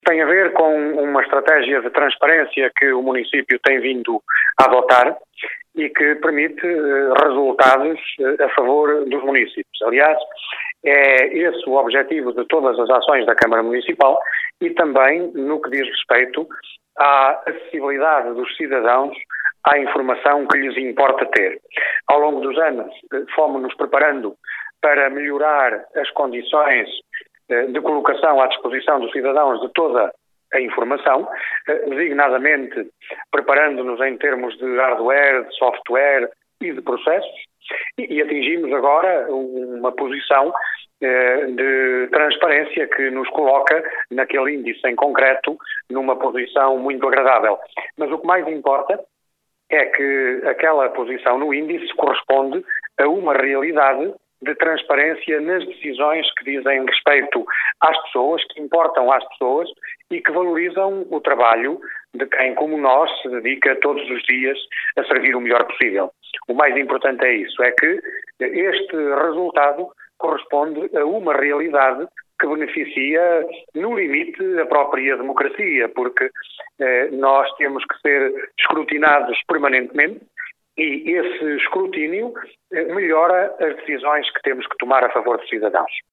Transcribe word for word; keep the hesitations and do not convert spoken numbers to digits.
Tem a ver com uma estratégia de transparência que o município tem vindo a adotar e que permite resultados a favor dos municípios. Aliás, é esse o objetivo de todas as ações da Câmara Municipal e também no que diz respeito à acessibilidade dos cidadãos à informação que lhes importa ter. Ao longo dos anos, fomos-nos preparando para melhorar as condições de colocação à disposição dos cidadãos de toda a informação, designadamente preparando-nos em termos de hardware, de software e de processos, e atingimos agora uma posição de transparência que nos coloca naquele índice em concreto numa posição muito agradável. Mas o que mais importa é que aquela posição no índice corresponde a uma realidade de transparência nas decisões que dizem respeito às pessoas, que importam às pessoas e que valorizam o trabalho de quem, como nós, se dedica todos os dias a servir o melhor possível. O mais importante é isso, é que este resultado corresponde a uma realidade que beneficia, no limite, a própria democracia, porque eh, nós temos que ser escrutinados permanentemente e esse escrutínio melhora as decisões que temos que tomar a favor dos cidadãos.